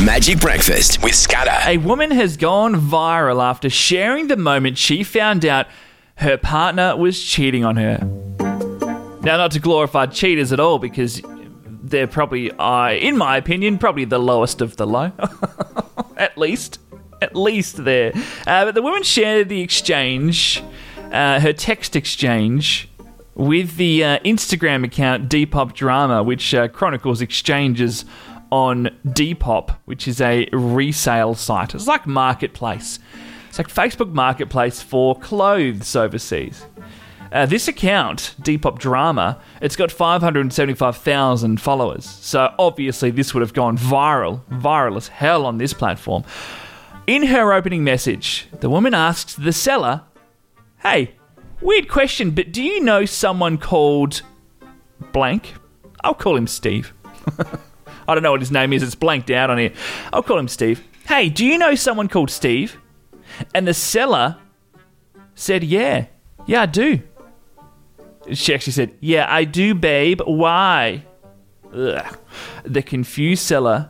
Magic Breakfast with Scudder. A woman has gone viral after sharing the moment she found out her partner was cheating on her. Now, not to glorify cheaters at all, because they're probably, in my opinion, probably the lowest of the low. At least there. But the woman shared the exchange, her text exchange, with the Instagram account Depop Drama, which chronicles exchanges on Depop, which is a resale site. It's like Marketplace. It's like Facebook Marketplace for clothes overseas. This account, Depop Drama, it's got 575,000 followers. So obviously this would have gone viral as hell on this platform. In her opening message, the woman asks the seller, "Hey, weird question, but do you know someone called blank?" I'll call him Steve. I don't know what his name is. It's blanked out on here. I'll call him Steve. "Hey, do you know someone called Steve?" And the seller said, Yeah, I do." She actually said, "Yeah, I do, babe. Why?" Ugh. The confused seller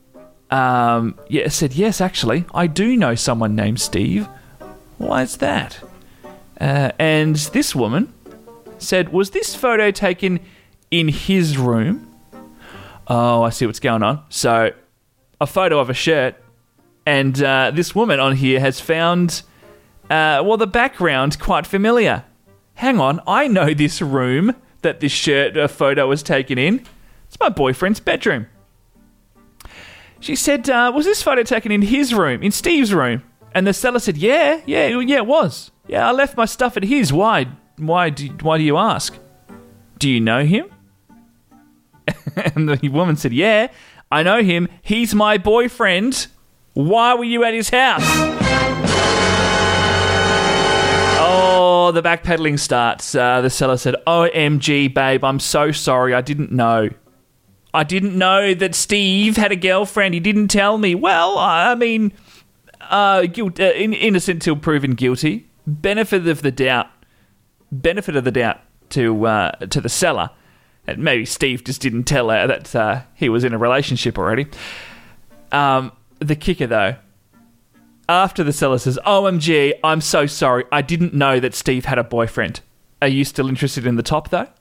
said, "Yes, actually, I do know someone named Steve. Why is that?" And this woman said, "Was this photo taken in his room?" Oh, I see what's going on. So, a photo of a shirt, and this woman on here has found, the background quite familiar. Hang on, I know this room that this photo was taken in. It's my boyfriend's bedroom. She said, "Was this photo taken in his room, in Steve's room?" And the seller said, Yeah, it was. Yeah, I left my stuff at his. Why do you ask? Do you know him? And the woman said, "Yeah, I know him. He's my boyfriend. Why were you at his house?" Oh, the backpedaling starts. The seller said, "OMG, babe, I'm so sorry. I didn't know. I didn't know that Steve had a girlfriend. He didn't tell me." Well, I mean, innocent till proven guilty. Benefit of the doubt to the seller. And maybe Steve just didn't tell her that he was in a relationship already. The kicker, though, after the seller says, "OMG, I'm so sorry. I didn't know that Steve had a boyfriend." Are you still interested in the top, though?